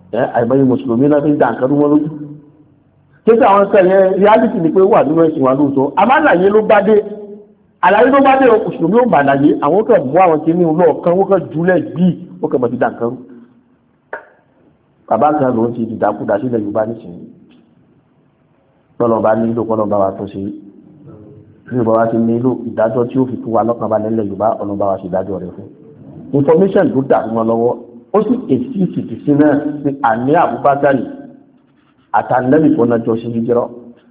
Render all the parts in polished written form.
àìmọye mùsùlùmí náà fi ń dà nǹkan wọn lójú kéṣe àwọn nǹkan yẹn reality ni pé wà nínú ẹ̀sìn wa lóòótọ́ àmàlàyé ló bá dé àlàyé ló bá dé mùsùlùmí ò bà láyé àwọn kan mú àwọn kìíní lọ́ọ̀kan wọ́n kan jùlẹ̀ bíi wọ́n kan mọ̀ ti dà nǹkan rú bàbá kan lòún ti dìdàkudà sílẹ̀ Yorùbá nísìnyí lọ́nà nílò kọ́nà bá wa tó ṣe bí Yorùbá wa ti nílò ìdájọ́ tí ó fi fún wa lọ́kàn balẹ̀ nílẹ̀ Yorùbá ọ̀nà bá wa ṣe ìdájọ́ rẹ̀ fún information tó dà fún wọn lọ́wọ́ ó sì èsì ìsìtìsí náà ní àní Abubakar àtàlẹ́bì tó náà jọ sí jíjẹ́rọ́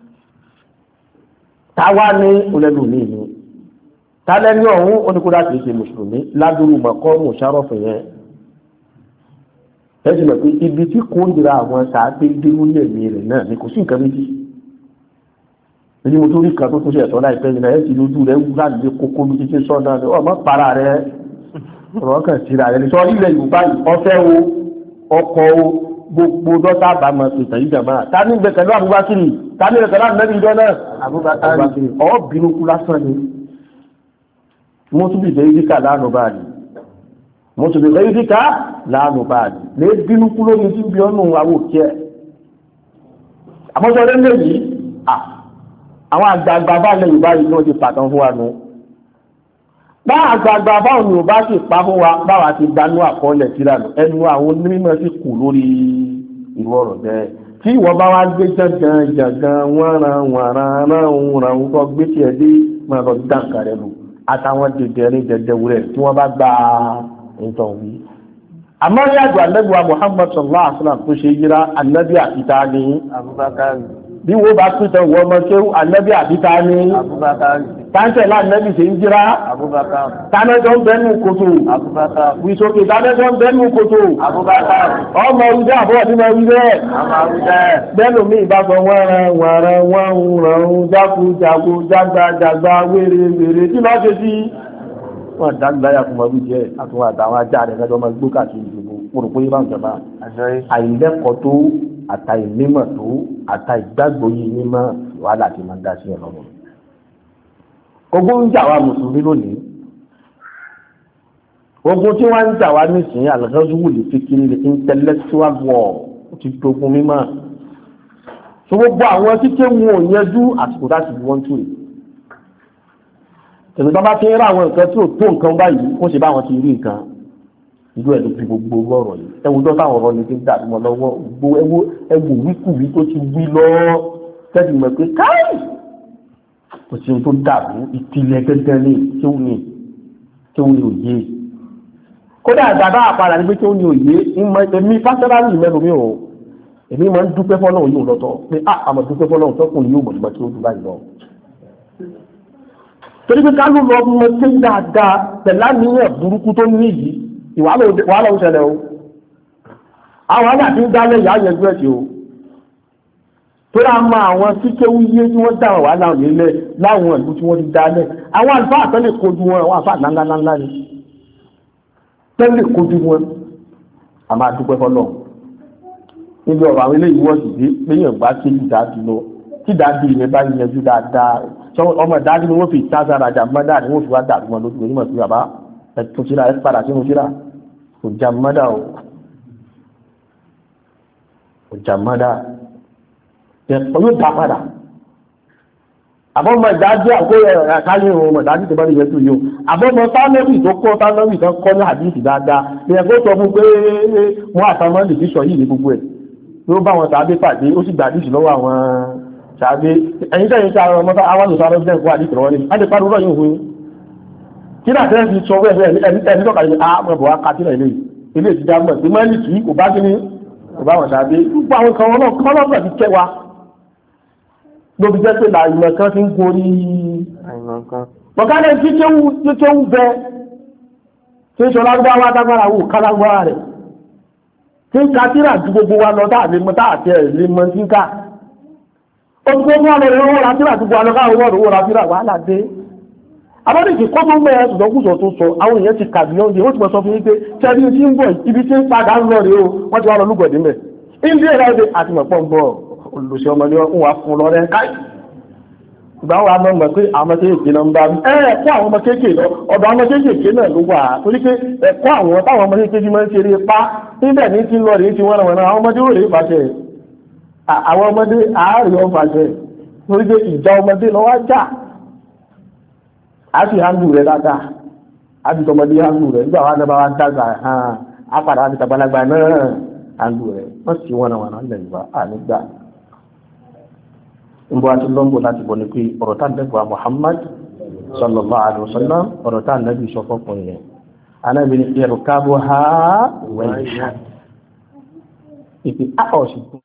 táwa ní olẹ́lú mi ni tálẹ́ni ọ̀hún oníkódà kìí ṣe mùsùlùmí ládùúgbò mọ̀kọ́ mùsàrọ̀fù yẹn ẹ̀sìn mọ̀ pé ibi tí kò ń dira àwọn sàápé dínú lẹ́mí rẹ̀ náà ni kò sí nǹkan méjì èyí mo tó rí kan tó tó ṣe ẹ̀tọ́ láìpẹ́ yìí náà ẹ̀ sì lójú rẹ̀ wú láti lé kókó mi títí sọ́ọ̀dá rẹ̀ ọmọ para rẹ̀ ọ̀rọ̀ kan síra rẹ̀ ní sọ ilẹ̀ Yorùbá yìí ọ̀fẹ́ o ọkọ̀ o gbogbo dọ́tà àbámọ̀ pèsè yìí jàmbá ta ní gbẹ̀kẹ̀lú Abubakar ta ní gbẹ̀kẹ̀lú àbúgbàkiri ìjọ náà Abubakar ọ̀ bínú kú lásán ni mo tún bìbẹ̀ yìí ká lánàá báyìí mo tún bìbẹ̀ yìí ká lánàá báyìí lè bínú kú lórí tí bí ọ́nù àwòkẹ́ àmọ́sọ lẹ́lẹ́ yìí àwọn àgbààgbà bá lẹ Yorùbá yìí náà ti pàtàn fún wa nù bá àgbààgbà báwọn ni ò bá sì pa fún wa báwa ti dánú àkọọ́lẹ̀ síra nù ẹnu àwọn onímọ̀ sì kù lórí ìlú ọ̀rọ̀ bẹ́ẹ̀ tí ìwọ bá wá gbé jàngàn wọ́n ràn tó gbé tiẹ̀ dé máa lọ dáǹkà rẹ lù àtàwọn dẹ̀dẹ̀wúrẹ̀ tí wọ́n bá gba nǹkan wí. àmọ́ ní àjọ ànábì Muhammad sallallahu alaihi wasallam tó ṣe yíra ànábì àtìta ní Abubakar bí wọ́n bá pín wọ́n mọ́ kéwú ànábì àtìta ní Abubakar táńtẹ̀ láàrín ṣe ń jíra Abubakar tánẹ́jọ́ ń bẹ́nu kòtò Abubakar wìsókè tánẹ́jọ́ ń bẹ́nu kòtò Abubakar ọmọ orílẹ̀ àbúrò tí wọ́n rí bẹ́ẹ̀ bẹ́nu mi ìbáfọ wọ́n jákújákú jágbàjàgbà wèrè tí lọ́ ṣe sí wọ́n dágbáyà fún ọdún jẹ́ àtúnwà àtàwọn ajá rẹ̀ lẹ́jọ́ máa gbó káàkiri ìdìbò pòròpó yìí bá ń jọba àìlẹ́kọ̀ọ́ tó àtàìnímọ̀ tó àtàìgbàgbọ́ yìí mímọ́ wàhálà ti máa ń dá sí ọlọ́run ogun ń jà wá mùsùlùmí lónìí ogun tí wọ́n ń jà wá nísìnyí àlọ́gọ́dúnwò lè fi kiri lè intellectual war ti dogun mímọ́ so gbogbo àwọn tí kéwọn ò yanjú àsìkò láti bí wọ́n tún rè tẹ̀lé bá bá ti ń rà àwọn nǹkan tí ò tó nǹkan báyìí kó ṣe bá wọn ti rí nǹkan ìlú ẹ̀ ló fi gbogbo ọ̀rọ̀ yìí ẹwù tó táwọn ọ̀rọ̀ ni ti ń dà mọ́ lọ́wọ́ gbogbo ẹwù wíkùwí tó ti wí lọ́ọ́ tẹ́sí mọ̀ pé káì kò sí ohun tó dàbí ìpìlẹ̀ gẹ́gẹ́ ní tí ó ní òye kódà àgbàdo àpàdà ní pé tí ó ní òye èmi pásítọ́rálì mẹ́rin mi ò èmi máa ń dúpẹ́ fọ́lọ́run yóò lọ́tọ̀ pé àmọ́ dúpẹ́ fọ́lọ́run tọ́kùnrin yóò mọ̀lúmọ̀ tí ó dùn báyìí lọ. torí pé kálù lọ mọ sí dáadáa pẹ̀lá níyàn burúkú tó ní yìí ìwàlọ́ ń ṣẹlẹ̀ o àwọn àgbà tí ń dálẹ̀ ìyá yẹn gbẹ̀ sí o tó rà máa àwọn tí kéwú yé tí wọ́n dáwọn wà láwọn nílẹ̀ láwọn ìlú tí wọ́n ti dálẹ̀ àwọn àlùfáà tó lè kojú wọn àwọn àfáà ńláńláńlá ni tó lè kojú wọn a máa dúpẹ́ fọ́lọ́run níbi ọ̀rọ̀ àwọn ilé ìwọ́ sì dé péyàn gbá sí ìdájú lọ tí ìdájú ilẹ̀ bá yanjú dáadáa ọmọ ìdájú ni wọ́n fi ìtasára jàmọ́dá ni wọ́n fi wá dàbí wọn lójú onímọ̀ sí bàbá ẹ̀tún síra ẹ̀ padà sínú síra kò jàmọ́dá o kò jàmọ́dá ẹ̀pọ̀ yóò dá padà àbọ̀mọ̀ ìdájú àkóyè àkáyé ọmọ ìdájú tó bá ní ìyẹn tó yóò àbọ̀mọ̀ tánẹ́bì tó kọ́ tánẹ́bì tó kọ́ ní àdíìsì dáadáa ní ẹgbẹ́ tó fún pé wọ́n àtàmọ́ lè fi sọ yìí ní gbogbo ẹ̀ ló bá wọn tàbí pàdé ó sì gbà àdíìsì lọ́wọ́ àwọn tàbí ẹ̀yìn tẹ́yìn tí àwọn ọmọdé àwọn olùsọ̀rọ̀ fẹ́ kó àdíìsì lọ́wọ́ ní á lè pàdé rọ̀ yìí fún kí náà tẹ́lẹ̀ fi sọ ẹni tọ́ka ní àmọ́ bọ̀ wá kátìlẹ̀ ilé ìtìjà mọ̀ sí mọ́lì kì í kò bá kí ní kò bá wọn tàbí gbogbo àwọn kan wọn náà kọ́ ti kẹwa lóbi jẹ́ pé làìmọ̀ kan ti ń gorí mọ̀kánẹ́ tí kéwú bẹ tí ń sọ lágbára dágbára wò kálágbára rẹ̀ tí ń ka tíra ju gbogbo wa lọ dáàbí mọ́ táàtì ẹ̀ lè mọ́ sí ká ó ti gbogbo wọn lọ wọ́n ra tíra ju gbogbo alọ́ká wọ́n ra tíra wàhálà dé abọ́dẹ̀kì kọ́ tó mẹ́rin ṣùgbọ́kùsọ̀ tó sọ àwọn èèyàn ti kàbíyàn dé ó ti mọ̀ sọ fún yí pé tẹ́lí tí ń bọ̀ ibi tí ń padà ń lọ rèé o wọ́n ti wá lọ lúgbọ̀dé mẹ́ ilé ẹ̀rọ àti mọ̀pọ̀ ń bọ̀ olùsọ ọmọdé ń wà fún lọ́rẹ́ káì ìgbà wà mọ̀ pé àwọn kéèkéé lọ ń bá ẹ̀kọ́ àwọn ọmọ kéèkéé lọ ọ̀dọ̀ àwọn kéèkéé náà ló wà torí pé ẹ̀kọ́ àwọn táwọn ọmọ kéèkéé máa ń ṣeré pa níbẹ̀ ní ti lọ rèé ti wọ́n àwọn ọmọdé ó rèé fàṣẹ àwọn ọmọdé àárẹ̀ ọ̀ fàṣẹ torí pé ìjà ọmọdé lọ wá jà á sì hángù rẹ̀ dáadáa á ti tọmọdé hángù rẹ̀ nígbà wà náà bá wá dàgbà á padà wá ti tàgbàlagbà náà hángù rẹ̀ wọ́n sì wọ́n àwọn lẹ́yìn bá ànígbà nbọ àti lọ́mbò láti bọ̀ ní pé ọ̀rọ̀ tá nẹ́bùwà Muhammad sallallahu alaihi wasallam ọ̀rọ̀ tá nẹ́bì sọ fọ́kùn yẹn anábìnrin ẹ̀rù kábọ̀ ha wẹ́yìn ìpè á ọ̀sìn